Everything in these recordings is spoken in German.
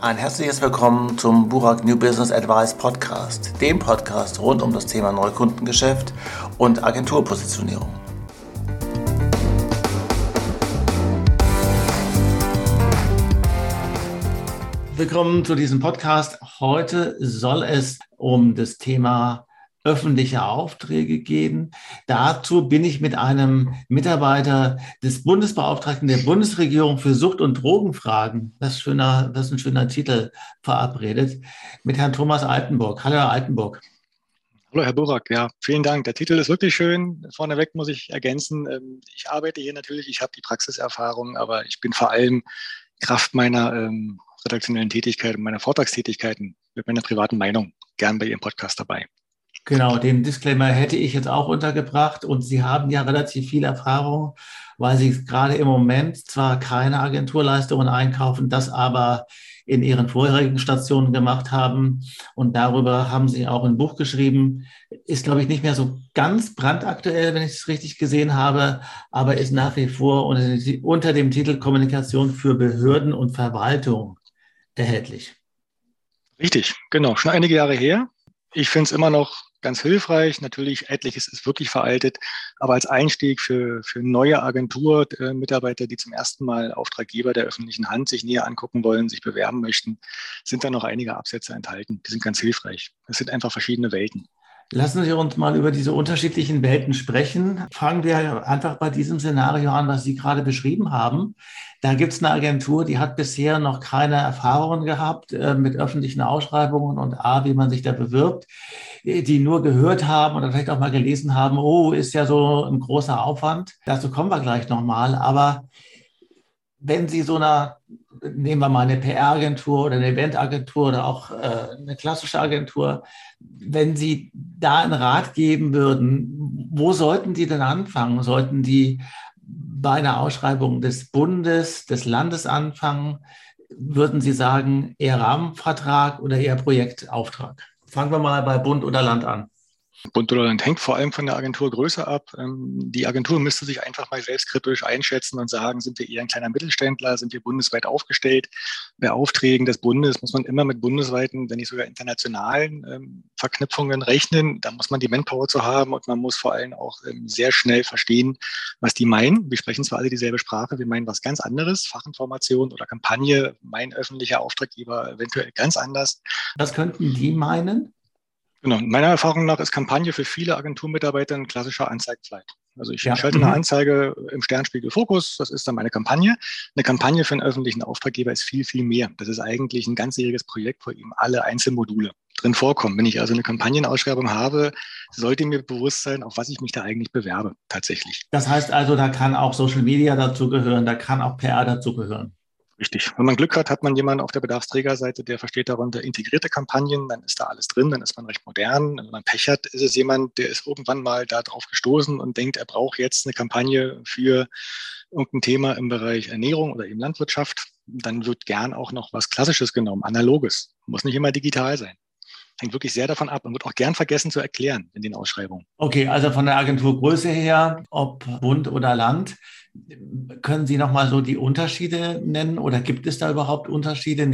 Ein herzliches Willkommen zum Burak New Business Advice Podcast, dem Podcast rund um das Thema Neukundengeschäft und Agenturpositionierung. Willkommen zu diesem Podcast. Heute soll es um das Thema öffentliche Aufträge gehen. Dazu bin ich mit einem Mitarbeiter des Bundesbeauftragten der Bundesregierung für Sucht- und Drogenfragen, das ist ein schöner Titel, verabredet, mit Herrn Thomas Altenburg. Hallo, Herr Altenburg. Hallo, Herr Burak. Ja, vielen Dank. Der Titel ist wirklich schön. Vorneweg muss ich ergänzen, ich arbeite hier natürlich, ich habe die Praxiserfahrung, aber ich bin vor allem Kraft meiner redaktionellen Tätigkeit und meiner Vortragstätigkeiten mit meiner privaten Meinung gern bei Ihrem Podcast dabei. Genau, den Disclaimer hätte ich jetzt auch untergebracht und Sie haben ja relativ viel Erfahrung, weil Sie gerade im Moment zwar keine Agenturleistungen einkaufen, das aber in Ihren vorherigen Stationen gemacht haben und darüber haben Sie auch ein Buch geschrieben. Ist, glaube ich, nicht mehr so ganz brandaktuell, wenn ich es richtig gesehen habe, aber ist nach wie vor unter dem Titel Kommunikation für Behörden und Verwaltung erhältlich. Richtig, genau, schon einige Jahre her. Ich finde es immer noch ganz hilfreich. Natürlich, etliches ist wirklich veraltet, aber als Einstieg für neue Agenturmitarbeiter, die zum ersten Mal Auftraggeber der öffentlichen Hand sich näher angucken wollen, sich bewerben möchten, sind da noch einige Absätze enthalten. Die sind ganz hilfreich. Es sind einfach verschiedene Welten. Lassen Sie uns mal über diese unterschiedlichen Welten sprechen. Fangen wir einfach bei diesem Szenario an, was Sie gerade beschrieben haben. Da gibt es eine Agentur, die hat bisher noch keine Erfahrungen gehabt mit öffentlichen Ausschreibungen und wie man sich da bewirbt, die nur gehört haben oder vielleicht auch mal gelesen haben, oh, ist ja so ein großer Aufwand. Dazu kommen wir gleich nochmal. Aber wenn Sie nehmen wir mal eine PR-Agentur oder eine Eventagentur oder auch eine klassische Agentur, wenn Sie da einen Rat geben würden, wo sollten die denn anfangen? Sollten die bei einer Ausschreibung des Bundes, des Landes anfangen? Würden Sie sagen, eher Rahmenvertrag oder eher Projektauftrag? Fangen wir mal bei Bund oder Land an. Bund oder Land hängt vor allem von der Agenturgröße ab. Die Agentur müsste sich einfach mal selbstkritisch einschätzen und sagen, sind wir eher ein kleiner Mittelständler, sind wir bundesweit aufgestellt? Bei Aufträgen des Bundes muss man immer mit bundesweiten, wenn nicht sogar internationalen Verknüpfungen rechnen. Da muss man die Manpower zu haben und man muss vor allem auch sehr schnell verstehen, was die meinen. Wir sprechen zwar alle dieselbe Sprache, wir meinen was ganz anderes, Fachinformation oder Kampagne, mein öffentlicher Auftraggeber eventuell ganz anders. Was könnten die meinen? Genau. Meiner Erfahrung nach ist Kampagne für viele Agenturmitarbeiter ein klassischer Anzeigenflight. Also ich schalte eine Anzeige im Sternspiegel Fokus, das ist dann meine Kampagne. Eine Kampagne für einen öffentlichen Auftraggeber ist viel, viel mehr. Das ist eigentlich ein ganzjähriges Projekt, wo eben alle Einzelmodule drin vorkommen. Wenn ich also eine Kampagnenausschreibung habe, sollte mir bewusst sein, auf was ich mich da eigentlich bewerbe, tatsächlich. Das heißt also, da kann auch Social Media dazugehören, da kann auch PR dazugehören. Richtig. Wenn man Glück hat man jemanden auf der Bedarfsträgerseite, der versteht darunter integrierte Kampagnen, dann ist da alles drin, dann ist man recht modern. Wenn man Pech hat, ist es jemand, der ist irgendwann mal da drauf gestoßen und denkt, er braucht jetzt eine Kampagne für irgendein Thema im Bereich Ernährung oder eben Landwirtschaft. Dann wird gern auch noch was Klassisches genommen, Analoges. Muss nicht immer digital sein. Hängt wirklich sehr davon ab und wird auch gern vergessen zu erklären in den Ausschreibungen. Okay, also von der Agenturgröße her, ob Bund oder Land, können Sie nochmal so die Unterschiede nennen oder gibt es da überhaupt Unterschiede?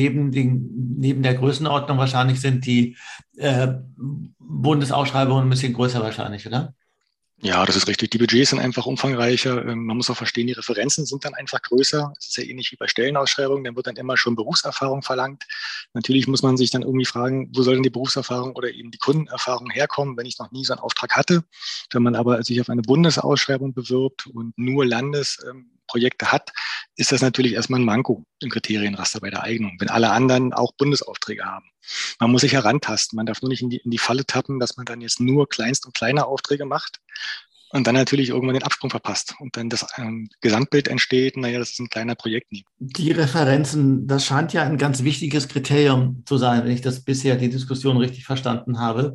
Neben der Größenordnung wahrscheinlich sind die Bundesausschreibungen ein bisschen größer wahrscheinlich, oder? Ja, das ist richtig. Die Budgets sind einfach umfangreicher. Man muss auch verstehen, die Referenzen sind dann einfach größer. Es ist ja ähnlich wie bei Stellenausschreibungen. Dann wird dann immer schon Berufserfahrung verlangt. Natürlich muss man sich dann irgendwie fragen, wo soll denn die Berufserfahrung oder eben die Kundenerfahrung herkommen, wenn ich noch nie so einen Auftrag hatte. Wenn man aber sich auf eine Bundesausschreibung bewirbt und nur Landesprojekte hat, ist das natürlich erstmal ein Manko im Kriterienraster bei der Eignung, wenn alle anderen auch Bundesaufträge haben. Man muss sich herantasten. Man darf nur nicht in die Falle tappen, dass man dann jetzt nur Kleinst- und kleine Aufträge macht und dann natürlich irgendwann den Absprung verpasst und dann das Gesamtbild entsteht, naja, das ist ein kleiner Projekt. Die Referenzen, das scheint ja ein ganz wichtiges Kriterium zu sein, wenn ich das bisher die Diskussion richtig verstanden habe.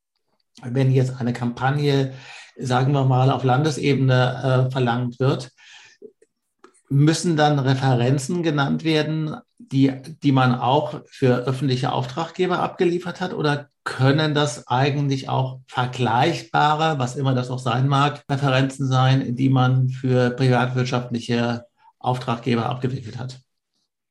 Wenn jetzt eine Kampagne, sagen wir mal, auf Landesebene verlangt wird, müssen dann Referenzen genannt werden, die man auch für öffentliche Auftraggeber abgeliefert hat? Oder können das eigentlich auch vergleichbare, was immer das auch sein mag, Referenzen sein, die man für privatwirtschaftliche Auftraggeber abgewickelt hat?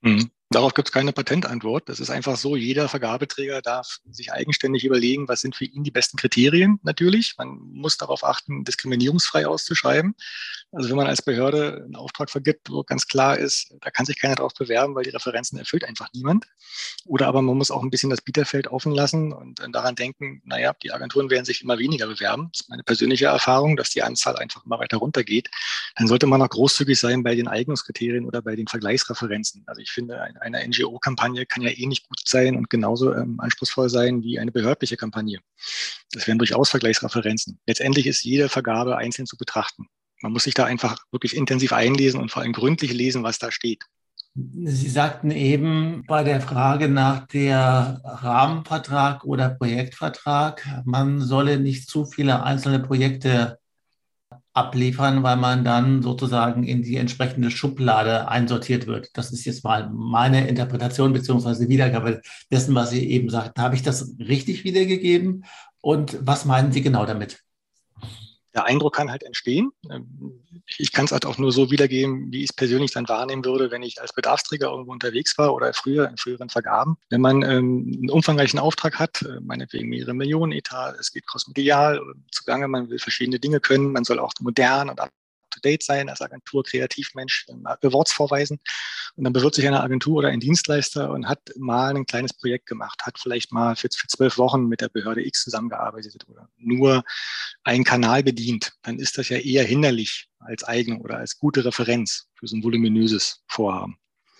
Darauf gibt es keine Patentantwort. Das ist einfach so, jeder Vergabeträger darf sich eigenständig überlegen, was sind für ihn die besten Kriterien natürlich. Man muss darauf achten, diskriminierungsfrei auszuschreiben. Also wenn man als Behörde einen Auftrag vergibt, wo ganz klar ist, da kann sich keiner darauf bewerben, weil die Referenzen erfüllt einfach niemand. Oder aber man muss auch ein bisschen das Bieterfeld offen lassen und daran denken, naja, die Agenturen werden sich immer weniger bewerben. Das ist meine persönliche Erfahrung, dass die Anzahl einfach immer weiter runtergeht. Dann sollte man auch großzügig sein bei den Eignungskriterien oder bei den Vergleichsreferenzen. Also ich finde, eine NGO-Kampagne kann ja ähnlich gut sein und genauso anspruchsvoll sein wie eine behördliche Kampagne. Das wären durchaus Vergleichsreferenzen. Letztendlich ist jede Vergabe einzeln zu betrachten. Man muss sich da einfach wirklich intensiv einlesen und vor allem gründlich lesen, was da steht. Sie sagten eben bei der Frage nach der Rahmenvertrag oder Projektvertrag, man solle nicht zu viele einzelne Projekte abliefern, weil man dann sozusagen in die entsprechende Schublade einsortiert wird. Das ist jetzt mal meine Interpretation beziehungsweise Wiedergabe dessen, was Sie eben sagten. Habe ich das richtig wiedergegeben? Und was meinen Sie genau damit? Der Eindruck kann halt entstehen. Ich kann es halt auch nur so wiedergeben, wie ich es persönlich dann wahrnehmen würde, wenn ich als Bedarfsträger irgendwo unterwegs war oder früher in früheren Vergaben. Wenn man einen umfangreichen Auftrag hat, meinetwegen mehrere Millionen Etat, es geht crossmedial zugange, man will verschiedene Dinge können, man soll auch modern und up-to-date sein als Agentur, Kreativmensch, Awards vorweisen. Und dann bewirbt sich eine Agentur oder ein Dienstleister und hat mal ein kleines Projekt gemacht, hat vielleicht mal für 12 Wochen mit der Behörde X zusammengearbeitet oder nur einen Kanal bedient. Dann ist das ja eher hinderlich als Eignung oder als gute Referenz für so ein voluminöses Vorhaben.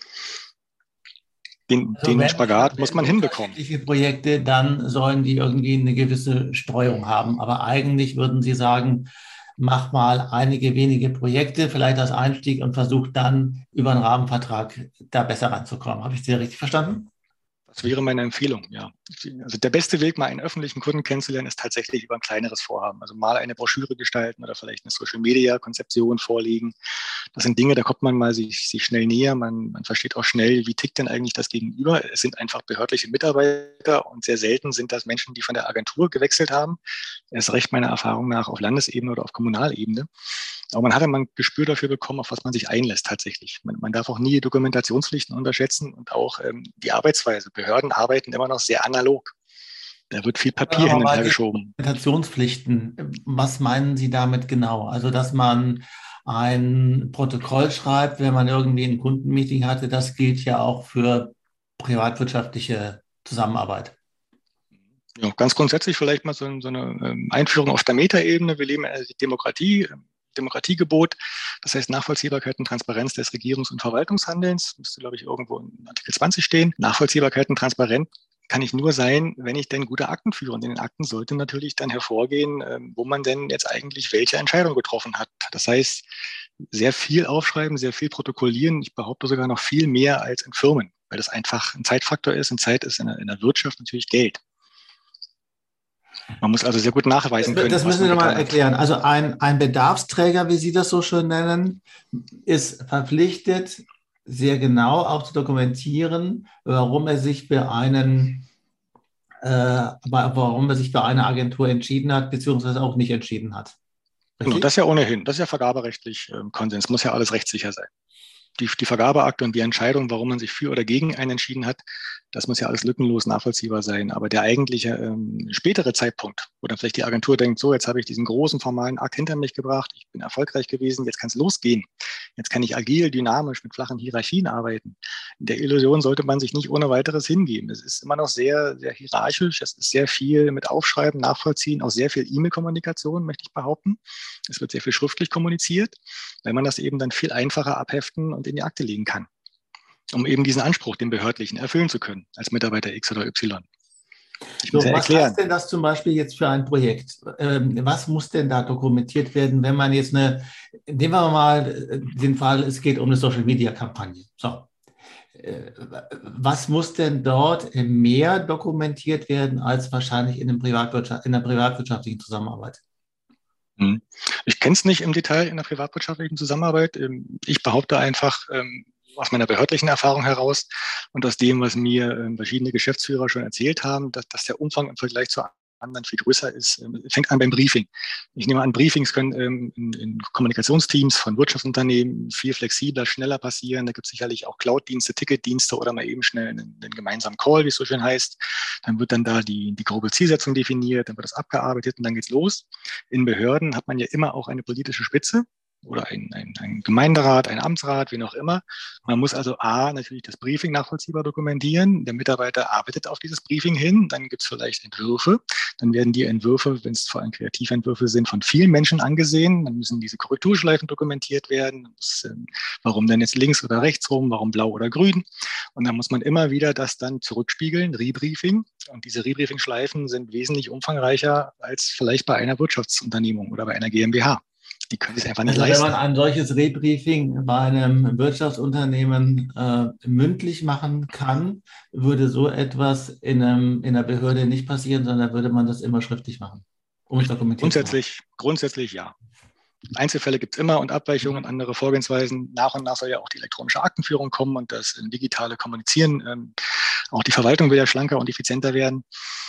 Den Spagat muss man hinbekommen. Unterschiedliche Projekte, dann sollen die irgendwie eine gewisse Streuung haben. Aber eigentlich würden Sie sagen, mach mal einige wenige Projekte, vielleicht als Einstieg und versuch dann über einen Rahmenvertrag da besser ranzukommen. Habe ich Sie richtig verstanden? Das wäre meine Empfehlung, ja. Also der beste Weg, mal einen öffentlichen Kunden kennenzulernen, ist tatsächlich über ein kleineres Vorhaben. Also mal eine Broschüre gestalten oder vielleicht eine Social-Media-Konzeption vorlegen. Das sind Dinge, da kommt man mal sich schnell näher. Man versteht auch schnell, wie tickt denn eigentlich das Gegenüber. Es sind einfach behördliche Mitarbeiter und sehr selten sind das Menschen, die von der Agentur gewechselt haben. Erst recht meiner Erfahrung nach auf Landesebene oder auf Kommunalebene. Aber man hat immer ein Gespür dafür bekommen, auf was man sich einlässt tatsächlich. Man darf auch nie Dokumentationspflichten unterschätzen und auch die Arbeitsweise. Behörden arbeiten immer noch sehr analog. Da wird viel Papier hin und her geschoben. Dokumentationspflichten, was meinen Sie damit genau? Also, dass man ein Protokoll schreibt, wenn man irgendwie ein Kundenmeeting hatte, das gilt ja auch für privatwirtschaftliche Zusammenarbeit. Ja, ganz grundsätzlich vielleicht mal so eine Einführung auf der Metaebene. Wir leben in einer Demokratiegebot, das heißt Nachvollziehbarkeit und Transparenz des Regierungs- und Verwaltungshandelns, müsste, glaube ich, irgendwo in Artikel 20 stehen. Nachvollziehbarkeit und Transparenz kann ich nur sein, wenn ich denn gute Akten führe. Und in den Akten sollte natürlich dann hervorgehen, wo man denn jetzt eigentlich welche Entscheidung getroffen hat. Das heißt, sehr viel aufschreiben, sehr viel protokollieren. Ich behaupte sogar noch viel mehr als in Firmen, weil das einfach ein Zeitfaktor ist. Und Zeit ist in der Wirtschaft natürlich Geld. Man muss also sehr gut nachweisen können. Das müssen Sie nochmal erklären. Also ein Bedarfsträger, wie Sie das so schön nennen, ist verpflichtet, sehr genau auch zu dokumentieren, warum er sich für eine Agentur entschieden hat, beziehungsweise auch nicht entschieden hat. Richtig? Genau, das ist ja ohnehin. Das ist ja vergaberechtlich Konsens. Muss ja alles rechtssicher sein. Die Vergabeakte und die Entscheidung, warum man sich für oder gegen einen entschieden hat, das muss ja alles lückenlos nachvollziehbar sein. Aber der eigentliche spätere Zeitpunkt, wo dann vielleicht die Agentur denkt, so, jetzt habe ich diesen großen formalen Akt hinter mich gebracht, ich bin erfolgreich gewesen, jetzt kann es losgehen. Jetzt kann ich agil, dynamisch mit flachen Hierarchien arbeiten. In der Illusion sollte man sich nicht ohne weiteres hingeben. Es ist immer noch sehr, sehr hierarchisch. Es ist sehr viel mit Aufschreiben, Nachvollziehen, auch sehr viel E-Mail-Kommunikation, möchte ich behaupten. Es wird sehr viel schriftlich kommuniziert, weil man das eben dann viel einfacher abheften und in die Akte legen kann, um eben diesen Anspruch, den behördlichen, erfüllen zu können, als Mitarbeiter X oder Y. Ich muss ja erklären. Was heißt denn das zum Beispiel jetzt für ein Projekt? Was muss denn da dokumentiert werden, wenn man jetzt nehmen wir mal den Fall, es geht um eine Social-Media-Kampagne. So. Was muss denn dort mehr dokumentiert werden als wahrscheinlich in der privatwirtschaftlichen Zusammenarbeit? Ich kenne es nicht im Detail in der privatwirtschaftlichen Zusammenarbeit. Ich behaupte einfach aus meiner behördlichen Erfahrung heraus und aus dem, was mir verschiedene Geschäftsführer schon erzählt haben, dass der Umfang im Vergleich zur dann viel größer ist, fängt an beim Briefing. Ich nehme an, Briefings können in Kommunikationsteams von Wirtschaftsunternehmen viel flexibler, schneller passieren. Da gibt es sicherlich auch Cloud-Dienste, Ticketdienste oder mal eben schnell einen gemeinsamen Call, wie es so schön heißt. Dann wird dann da die grobe Zielsetzung definiert, dann wird das abgearbeitet und dann geht's los. In Behörden hat man ja immer auch eine politische Spitze oder ein Gemeinderat, ein Amtsrat, wie auch immer. Man muss also natürlich das Briefing nachvollziehbar dokumentieren. Der Mitarbeiter arbeitet auf dieses Briefing hin. Dann gibt es vielleicht Entwürfe. Dann werden die Entwürfe, wenn es vor allem Kreativentwürfe sind, von vielen Menschen angesehen. Dann müssen diese Korrekturschleifen dokumentiert werden. Warum denn jetzt links oder rechts rum? Warum blau oder grün? Und dann muss man immer wieder das dann zurückspiegeln, Rebriefing. Und diese Rebriefing-Schleifen sind wesentlich umfangreicher als vielleicht bei einer Wirtschaftsunternehmung oder bei einer GmbH. Die können es einfach nicht leisten. Wenn man ein solches Rebriefing bei einem Wirtschaftsunternehmen mündlich machen kann, würde so etwas in einer Behörde nicht passieren, sondern würde man das immer schriftlich machen, um es dokumentiert zu haben. Grundsätzlich ja. Einzelfälle gibt es immer und Abweichungen, andere Vorgehensweisen. Nach und nach soll ja auch die elektronische Aktenführung kommen und das digitale Kommunizieren. Auch die Verwaltung will ja schlanker und effizienter werden.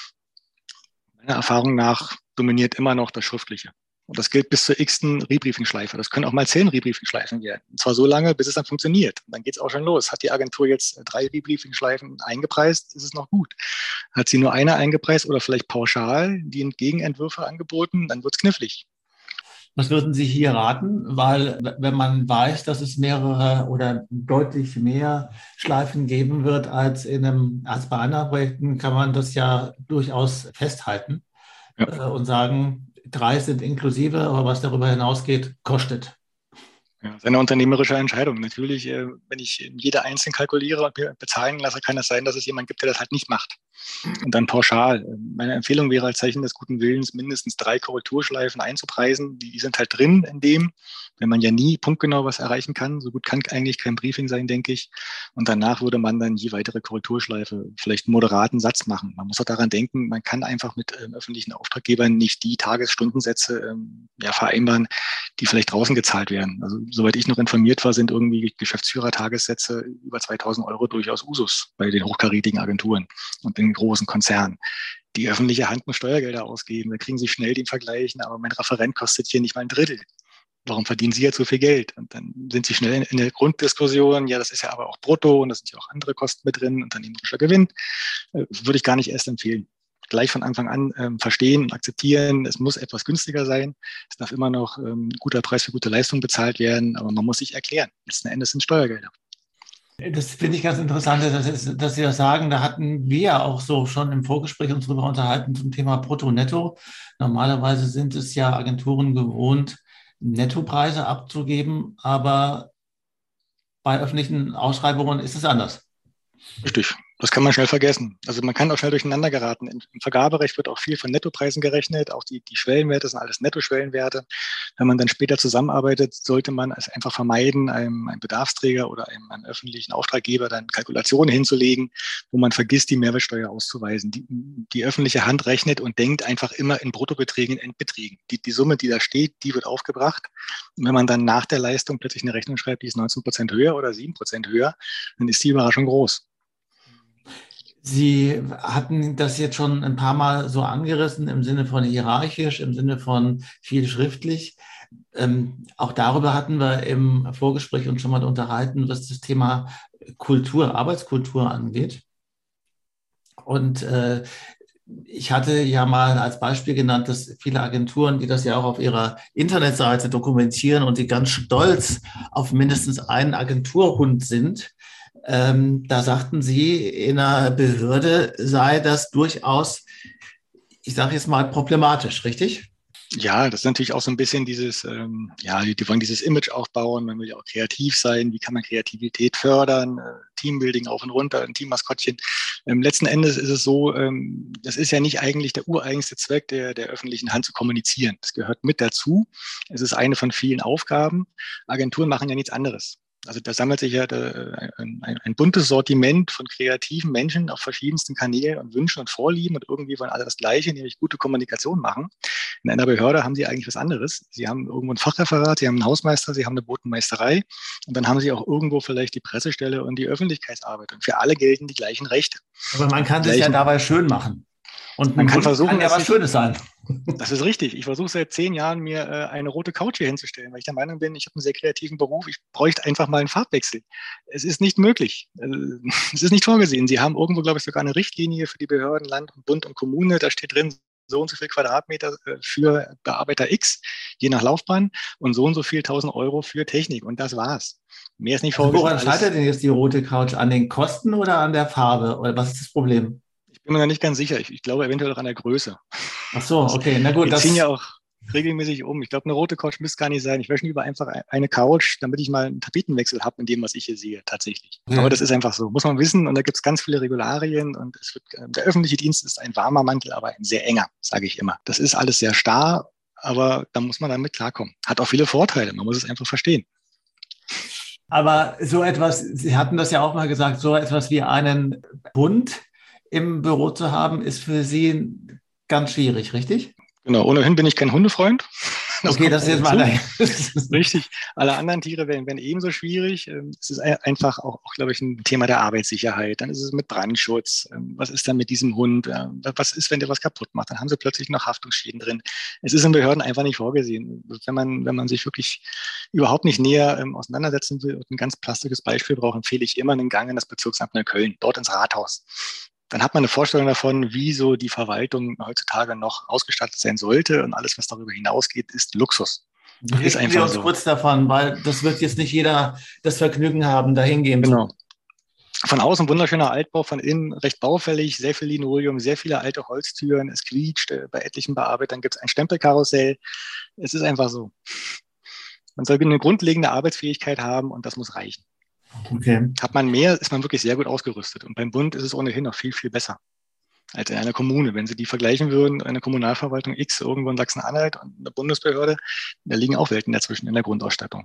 Meiner Erfahrung nach dominiert immer noch das Schriftliche. Und das gilt bis zur x-ten Rebriefing-Schleife. Das können auch mal 10 Rebriefing-Schleifen werden. Und zwar so lange, bis es dann funktioniert. Und dann geht es auch schon los. Hat die Agentur jetzt 3 Rebriefing-Schleifen eingepreist, ist es noch gut. Hat sie nur eine eingepreist oder vielleicht pauschal die Gegenentwürfe angeboten, dann wird es knifflig. Was würden Sie hier raten? Weil wenn man weiß, dass es mehrere oder deutlich mehr Schleifen geben wird als bei anderen Projekten, kann man das ja durchaus festhalten und sagen, 3 sind inklusive, aber was darüber hinausgeht, kostet. Ja, das ist eine unternehmerische Entscheidung. Natürlich, wenn ich jede einzeln kalkuliere und mir bezahlen lasse, kann es sein, dass es jemanden gibt, der das halt nicht macht. Und dann pauschal. Meine Empfehlung wäre als Zeichen des guten Willens, mindestens 3 Korrekturschleifen einzupreisen. Die sind halt drin in dem, wenn man ja nie punktgenau was erreichen kann. So gut kann eigentlich kein Briefing sein, denke ich. Und danach würde man dann je weitere Korrekturschleife vielleicht einen moderaten Satz machen. Man muss auch daran denken, man kann einfach mit öffentlichen Auftraggebern nicht die Tagesstundensätze vereinbaren, die vielleicht draußen gezahlt werden. Also soweit ich noch informiert war, sind irgendwie Geschäftsführertagessätze über 2.000 € durchaus Usus bei den hochkarätigen Agenturen und den großen Konzernen. Die öffentliche Hand muss Steuergelder ausgeben. Da kriegen Sie schnell den Vergleich, aber mein Referent kostet hier nicht mal ein Drittel. Warum verdienen Sie jetzt so viel Geld? Und dann sind Sie schnell in der Grunddiskussion, ja, das ist ja aber auch brutto und da sind ja auch andere Kosten mit drin, unternehmerischer Gewinn. Würde ich gar nicht erst empfehlen. Gleich von Anfang an verstehen und akzeptieren, es muss etwas günstiger sein. Es darf immer noch ein guter Preis für gute Leistung bezahlt werden, aber man muss sich erklären. Letzten Endes sind Steuergelder. Das finde ich ganz interessant, dass Sie das sagen. Da hatten wir auch so schon im Vorgespräch uns darüber unterhalten zum Thema Brutto-Netto. Normalerweise sind es ja Agenturen gewohnt, Nettopreise abzugeben, aber bei öffentlichen Ausschreibungen ist es anders. Richtig. Das kann man schnell vergessen. Also man kann auch schnell durcheinander geraten. Im Vergaberecht wird auch viel von Nettopreisen gerechnet. Auch die Schwellenwerte sind alles Nettoschwellenwerte. Wenn man dann später zusammenarbeitet, sollte man es einfach vermeiden, einem Bedarfsträger oder einem öffentlichen Auftraggeber dann Kalkulationen hinzulegen, wo man vergisst, die Mehrwertsteuer auszuweisen. Die öffentliche Hand rechnet und denkt einfach immer in Bruttobeträgen, in Endbeträgen. Die Summe, die da steht, die wird aufgebracht. Und wenn man dann nach der Leistung plötzlich eine Rechnung schreibt, die ist 19% höher oder 7% höher, dann ist die Überraschung groß. Sie hatten das jetzt schon ein paar Mal so angerissen im Sinne von hierarchisch, im Sinne von viel schriftlich. Auch darüber hatten wir im Vorgespräch uns schon mal unterhalten, was das Thema Kultur, Arbeitskultur angeht. Und ich hatte ja mal als Beispiel genannt, dass viele Agenturen, die das ja auch auf ihrer Internetseite dokumentieren und die ganz stolz auf mindestens einen Agenturhund sind, da sagten Sie, in einer Behörde sei das durchaus, ich sage jetzt mal, problematisch, richtig? Ja, das ist natürlich auch so ein bisschen dieses, die wollen dieses Image aufbauen, man will ja auch kreativ sein, wie kann man Kreativität fördern, Teambuilding auf und runter, ein Teammaskottchen. Letzten Endes ist es so, das ist ja nicht eigentlich der ureigenste Zweck der öffentlichen Hand zu kommunizieren. Das gehört mit dazu. Es ist eine von vielen Aufgaben. Agenturen machen ja nichts anderes. Also da sammelt sich ja ein buntes Sortiment von kreativen Menschen auf verschiedensten Kanälen und Wünschen und Vorlieben und irgendwie wollen alle das Gleiche, nämlich gute Kommunikation machen. In einer Behörde haben sie eigentlich was anderes. Sie haben irgendwo ein Fachreferat, sie haben einen Hausmeister, sie haben eine Botenmeisterei und dann haben sie auch irgendwo vielleicht die Pressestelle und die Öffentlichkeitsarbeit. Und für alle gelten die gleichen Rechte. Aber man kann es ja dabei schön machen. Und Man ein kann Hund versuchen, kann ja was Schönes sein. das ist richtig. Ich versuche seit 10 Jahren, mir eine rote Couch hier hinzustellen, weil ich der Meinung bin, ich habe einen sehr kreativen Beruf. Ich bräuchte einfach mal einen Farbwechsel. Es ist nicht möglich. Es ist nicht vorgesehen. Sie haben irgendwo, glaube ich, sogar eine Richtlinie für die Behörden, Land und Bund und Kommune. Da steht drin, so und so viel Quadratmeter für Bearbeiter X, je nach Laufbahn, und so viel 1.000 € für Technik. Und das war's. Mehr ist nicht Also vorgesehen. woran scheitert denn jetzt die rote Couch? An den Kosten oder an der Farbe? Oder was ist das Problem? Ich bin mir da nicht ganz sicher. Ich glaube eventuell auch an der Größe. Ach so, okay, na gut, Wir ziehen ja das, auch regelmäßig um. Ich glaube, eine rote Couch müsste gar nicht sein. Ich möchte lieber einfach eine Couch, damit ich mal einen Tapetenwechsel habe in dem, was ich hier sehe, tatsächlich. Aber okay. das ist einfach so. Muss man wissen. Und da gibt es ganz viele Regularien. Und der öffentliche Dienst ist ein warmer Mantel, aber ein sehr enger, sage ich immer. Das ist alles sehr starr, aber da muss man damit klarkommen. Hat auch viele Vorteile. Man muss es einfach verstehen. Aber so etwas, Sie hatten das ja auch mal gesagt, so etwas wie einen Hund im Büro zu haben, ist für Sie ganz schwierig, richtig? Genau. Ohnehin bin ich kein Hundefreund. Das Okay, kommt das ist noch jetzt mal dazu. dahin. Richtig. Alle anderen Tiere werden ebenso schwierig. Es ist einfach auch, glaube ich, ein Thema der Arbeitssicherheit. Dann ist es mit Brandschutz. Was ist dann mit diesem Hund? Was ist, wenn der was kaputt macht? Dann haben sie plötzlich noch Haftungsschäden drin. Es ist in Behörden einfach nicht vorgesehen. Wenn man sich wirklich überhaupt nicht näher auseinandersetzen will und ein ganz plastisches Beispiel braucht, empfehle ich immer einen Gang in das Bezirksamt Neukölln, dort ins Rathaus. Dann hat man eine Vorstellung davon, wie so die Verwaltung heutzutage noch ausgestattet sein sollte. Und alles, was darüber hinausgeht, ist Luxus. Ist Berichten Sie einfach uns so. kurz davon, weil das wird jetzt nicht jeder das Vergnügen haben, da hingehen zu. Genau. Von außen wunderschöner Altbau, von innen recht baufällig, sehr viel Linoleum, sehr viele alte Holztüren, es quietscht. Bei etlichen Bearbeitern gibt es ein Stempelkarussell. Es ist einfach so. Man soll eine grundlegende Arbeitsfähigkeit haben und das muss reichen. Okay. Hat man mehr, ist man wirklich sehr gut ausgerüstet. Und beim Bund ist es ohnehin noch viel, viel besser als in einer Kommune. Wenn Sie die vergleichen würden, eine Kommunalverwaltung X irgendwo in Sachsen-Anhalt und eine Bundesbehörde, da liegen auch Welten dazwischen in der Grundausstattung.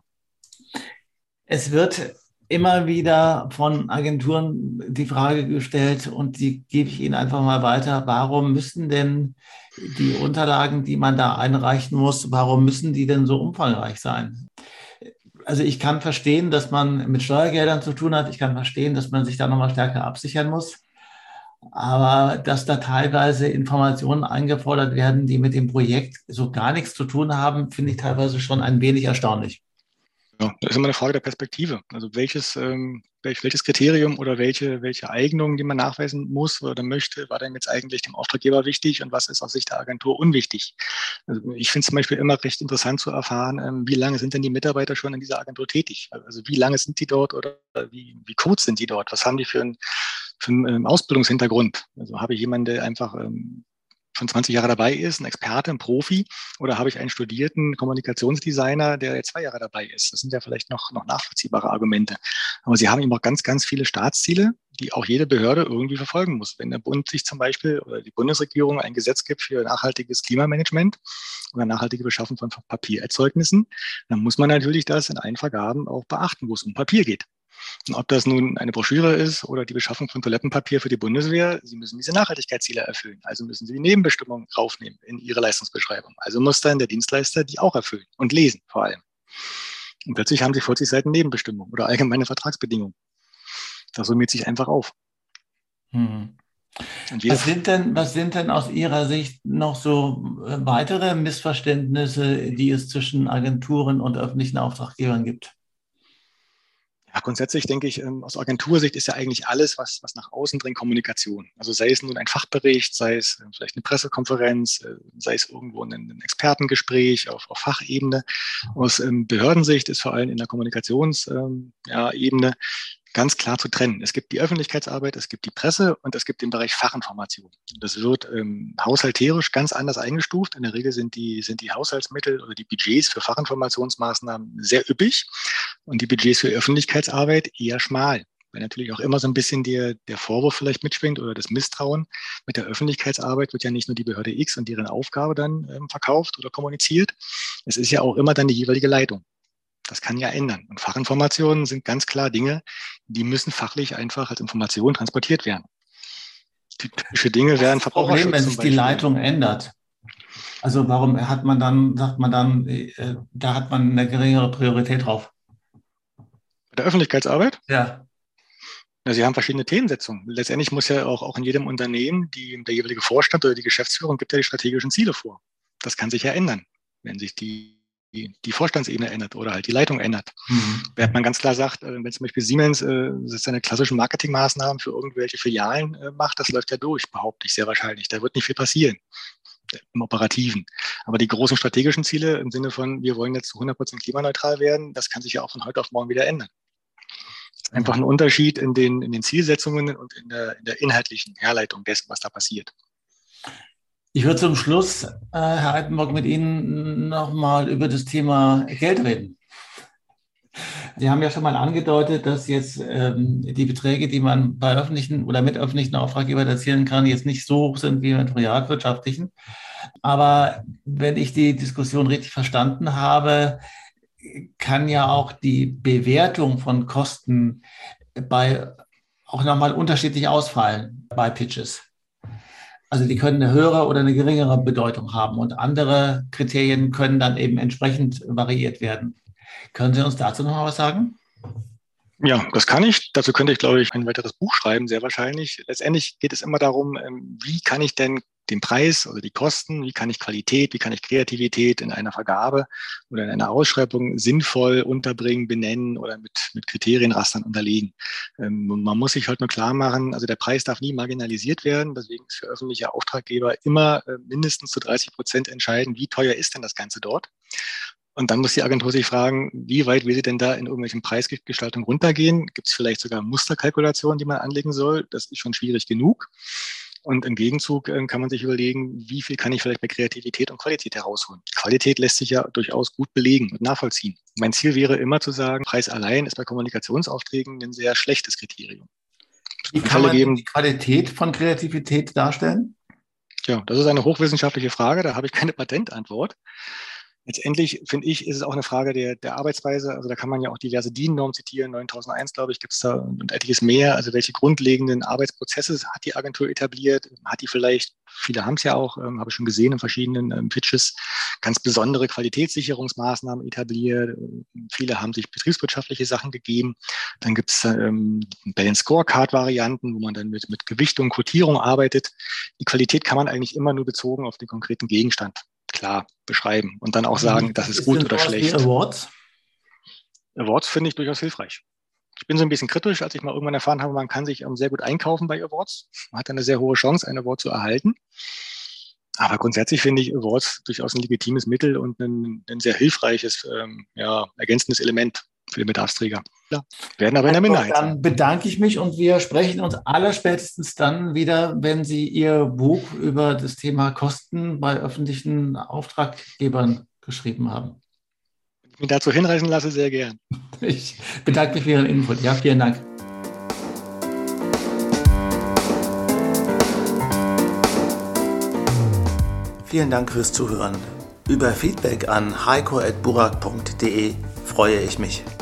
Es wird immer wieder von Agenturen die Frage gestellt und die gebe ich Ihnen einfach mal weiter. Warum müssen denn die Unterlagen, die man da einreichen muss, warum müssen die denn so umfangreich sein? Also ich kann verstehen, dass man mit Steuergeldern zu tun hat. Ich kann verstehen, dass man sich da nochmal stärker absichern muss. Aber dass da teilweise Informationen eingefordert werden, die mit dem Projekt so gar nichts zu tun haben, finde ich teilweise schon ein wenig erstaunlich. Ja, das ist immer eine Frage der Perspektive. Also welches Kriterium oder welche Eignung, die man nachweisen muss oder möchte, war denn jetzt eigentlich dem Auftraggeber wichtig und was ist aus Sicht der Agentur unwichtig? Also ich finde es zum Beispiel immer recht interessant zu erfahren, wie lange sind denn die Mitarbeiter schon in dieser Agentur tätig? Also wie lange sind die dort oder wie kurz sind die dort? Was haben die für einen Ausbildungshintergrund? Also habe ich jemanden, der einfach schon 20 Jahre dabei ist, ein Experte, ein Profi, oder habe ich einen studierten Kommunikationsdesigner, der jetzt 2 Jahre dabei ist? Das sind ja vielleicht noch nachvollziehbare Argumente. Aber sie haben eben auch ganz, ganz viele Staatsziele, die auch jede Behörde irgendwie verfolgen muss. Wenn der Bund sich zum Beispiel oder die Bundesregierung ein Gesetz gibt für nachhaltiges Klimamanagement oder nachhaltige Beschaffung von Papiererzeugnissen, dann muss man natürlich das in allen Vergaben auch beachten, wo es um Papier geht. Und ob das nun eine Broschüre ist oder die Beschaffung von Toilettenpapier für die Bundeswehr, Sie müssen diese Nachhaltigkeitsziele erfüllen. Also müssen Sie die Nebenbestimmungen raufnehmen in Ihre Leistungsbeschreibung. Also muss dann der Dienstleister die auch erfüllen und lesen vor allem. Und plötzlich haben Sie 40 Seiten Nebenbestimmung oder allgemeine Vertragsbedingungen. Das summiert sich einfach auf. Hm. Und Was sind denn aus Ihrer Sicht noch so weitere Missverständnisse, die es zwischen Agenturen und öffentlichen Auftraggebern gibt? Ja, grundsätzlich denke ich, aus Agentursicht ist ja eigentlich alles, was nach außen dringt, Kommunikation. Also sei es nun ein Fachbericht, sei es vielleicht eine Pressekonferenz, sei es irgendwo ein Expertengespräch auf Fachebene. Aus Behördensicht ist vor allem in der Kommunikationsebene ganz klar zu trennen. Es gibt die Öffentlichkeitsarbeit, es gibt die Presse und es gibt den Bereich Fachinformation. Das wird haushalterisch ganz anders eingestuft. In der Regel sind die Haushaltsmittel oder die Budgets für Fachinformationsmaßnahmen sehr üppig und die Budgets für Öffentlichkeitsarbeit eher schmal. Weil natürlich auch immer so ein bisschen der Vorwurf vielleicht mitschwingt oder das Misstrauen. Mit der Öffentlichkeitsarbeit wird ja nicht nur die Behörde X und deren Aufgabe dann verkauft oder kommuniziert. Es ist ja auch immer dann die jeweilige Leitung. Das kann ja ändern. Und Fachinformationen sind ganz klar Dinge, die müssen fachlich einfach als Information transportiert werden. Typische Dinge wären Das Problem, Verbraucherschutz wenn zum sich die Beispiel. Leitung ändert. Also warum hat man dann, sagt man dann, da hat man eine geringere Priorität drauf? Bei der Öffentlichkeitsarbeit? Ja. Na, Sie haben verschiedene Themensetzungen. Letztendlich muss ja auch in jedem Unternehmen der jeweilige Vorstand oder die Geschäftsführung gibt ja die strategischen Ziele vor. Das kann sich ja ändern, wenn sich die Vorstandsebene ändert oder halt die Leitung ändert. Wenn man ganz klar sagt, wenn zum Beispiel Siemens seine klassischen Marketingmaßnahmen für irgendwelche Filialen macht, das läuft ja durch, behaupte ich sehr wahrscheinlich. Da wird nicht viel passieren im Operativen. Aber die großen strategischen Ziele im Sinne von, wir wollen jetzt zu 100% klimaneutral werden, das kann sich ja auch von heute auf morgen wieder ändern. Einfach ein Unterschied in den Zielsetzungen und in der inhaltlichen Herleitung dessen, was da passiert. Ich würde zum Schluss, Herr Altenburg, mit Ihnen nochmal über das Thema Geld reden. Sie haben ja schon mal angedeutet, dass jetzt die Beträge, die man bei öffentlichen oder mit öffentlichen Auftraggebern erzielen kann, jetzt nicht so hoch sind wie mit privatwirtschaftlichen. Aber wenn ich die Diskussion richtig verstanden habe, kann ja auch die Bewertung von Kosten auch nochmal unterschiedlich ausfallen bei Pitches. Also die können eine höhere oder eine geringere Bedeutung haben und andere Kriterien können dann eben entsprechend variiert werden. Können Sie uns dazu noch mal was sagen? Ja, das kann ich. Dazu könnte ich, glaube ich, ein weiteres Buch schreiben, sehr wahrscheinlich. Letztendlich geht es immer darum, wie kann ich denn den Preis oder die Kosten, wie kann ich Qualität, wie kann ich Kreativität in einer Vergabe oder in einer Ausschreibung sinnvoll unterbringen, benennen oder mit Kriterienrastern unterlegen. Man muss sich halt nur klar machen, also der Preis darf nie marginalisiert werden. Deswegen ist für öffentliche Auftraggeber immer mindestens zu 30% entscheiden, wie teuer ist denn das Ganze dort. Und dann muss die Agentur sich fragen, wie weit will sie denn da in irgendwelchen Preisgestaltungen runtergehen? Gibt es vielleicht sogar Musterkalkulationen, die man anlegen soll? Das ist schon schwierig genug. Und im Gegenzug kann man sich überlegen, wie viel kann ich vielleicht bei Kreativität und Qualität herausholen. Qualität lässt sich ja durchaus gut belegen und nachvollziehen. Mein Ziel wäre immer zu sagen, Preis allein ist bei Kommunikationsaufträgen ein sehr schlechtes Kriterium. Wie kann man die Qualität von Kreativität darstellen? Ja, das ist eine hochwissenschaftliche Frage, da habe ich keine Patentantwort. Letztendlich, finde ich, ist es auch eine Frage der Arbeitsweise. Also da kann man ja auch diverse DIN-Normen zitieren. 9001, glaube ich, gibt es da und etliches mehr. Also welche grundlegenden Arbeitsprozesse hat die Agentur etabliert? Hat die vielleicht, viele haben es ja auch, habe ich schon gesehen in verschiedenen Pitches, ganz besondere Qualitätssicherungsmaßnahmen etabliert. Viele haben sich betriebswirtschaftliche Sachen gegeben. Dann gibt es Balance Scorecard-Varianten, wo man dann mit Gewichtung, Quotierung arbeitet. Die Qualität kann man eigentlich immer nur bezogen auf den konkreten Gegenstand klar beschreiben und dann auch sagen, das ist gut oder schlecht. Awards? Awards finde ich durchaus hilfreich. Ich bin so ein bisschen kritisch, als ich mal irgendwann erfahren habe, man kann sich sehr gut einkaufen bei Awards. Man hat eine sehr hohe Chance, einen Award zu erhalten. Aber grundsätzlich finde ich Awards durchaus ein legitimes Mittel und ein sehr hilfreiches, ergänzendes Element für den Bedarfsträger. Ja, werden aber in der Minderheit sein. Dann bedanke ich mich und wir sprechen uns allerspätestens dann wieder, wenn Sie Ihr Buch über das Thema Kosten bei öffentlichen Auftraggebern geschrieben haben. Wenn ich mich dazu hinreißen lasse, sehr gern. Ich bedanke mich für Ihren Input. Ja, vielen Dank. Vielen Dank fürs Zuhören. Über Feedback an heiko@burak.de freue ich mich.